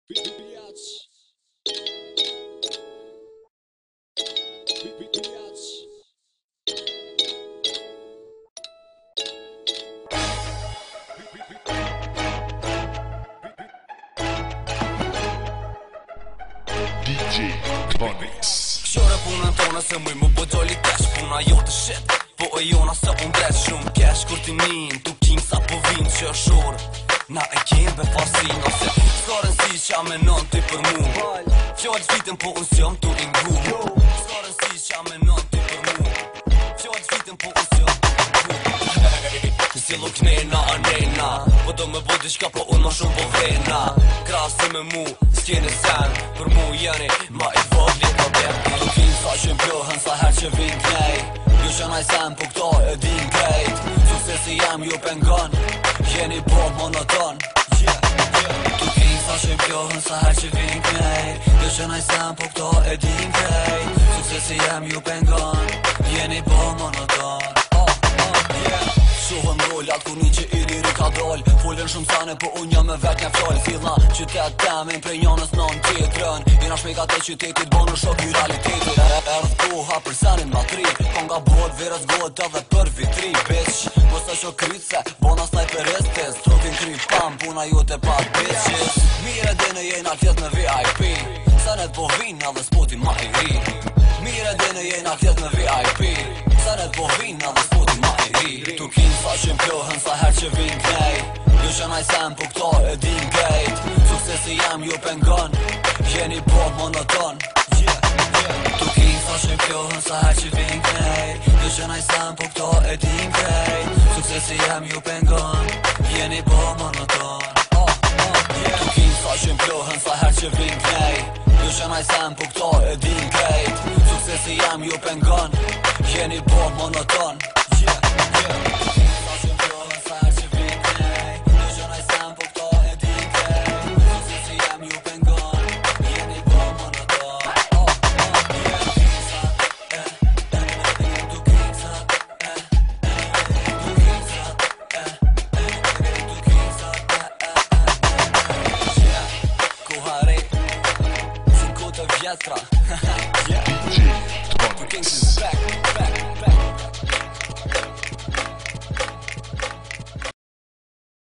DJ Chronics. Kjøre punën tonë se muj mu po doli cash. Puna jo të shit, po e jona se po mbres shumë cash. Kur ti nin, tu king sa po vin që shur na e kem be fasin ose skorën si qa menon ti për mu. Fjallë vitën po unë s'jom tu ingu. Skorën si qa menon ti për mu. Fjallë vitën po unë s'jom tu ingu. Si luk nena a nena, po do me bo diqka po unë ma shumë po vrena. Krasi me mu, s'kjeni sen, për mu jeni ma i vogli ka ben. Tu kin sa që m'pjohen sa her që vin knej. Ju që naj sen po këta e din krejt. Suksesi jem ju pengon, jeni po monoton. Tu kin sa që m'pjohen sa her që vin knej. Ju që naj sen po këta e din krejt. Suksesi jem ju pengon, jeni po monoton. Shohëm rollat ku një që i liri ka doll. Folën shumë sane po unë jam me vet një fjall. Filla qytet temin prej njonës non tjetrën. Jena shmejka të qytetit bonë shok i realitetit. Erdh koha për senin ma tri. Konga bot verës got edhe për vitri. Bitch, mësë që krytse, bona snajperistis. Trotin kry pam, puna ju të pat bitches. Mire dine jena kjet me VIP. Senet po vin edhe spotin ma i ri. Mire dine jena kjet me VIP. Senet po vin edhe spotin ma i ri. Tu kin sa që m'pjohen sa her që vin knej. Ju që naj sen po këta e din krejt. Suksesi jem ju pengon, jeni po monoton. Tu kin sa që m'pjohen sa her që vin knej. Ju që naj sen po këta e din krejt. Suksesi jem ju pengon, jeni po monoton. Tu kin sa që m'pjohen sa her që vin knej. Ju që naj sen po këta e din krejt. Suksesi jem ju pengon, jeni po monoton. DJ Chronics.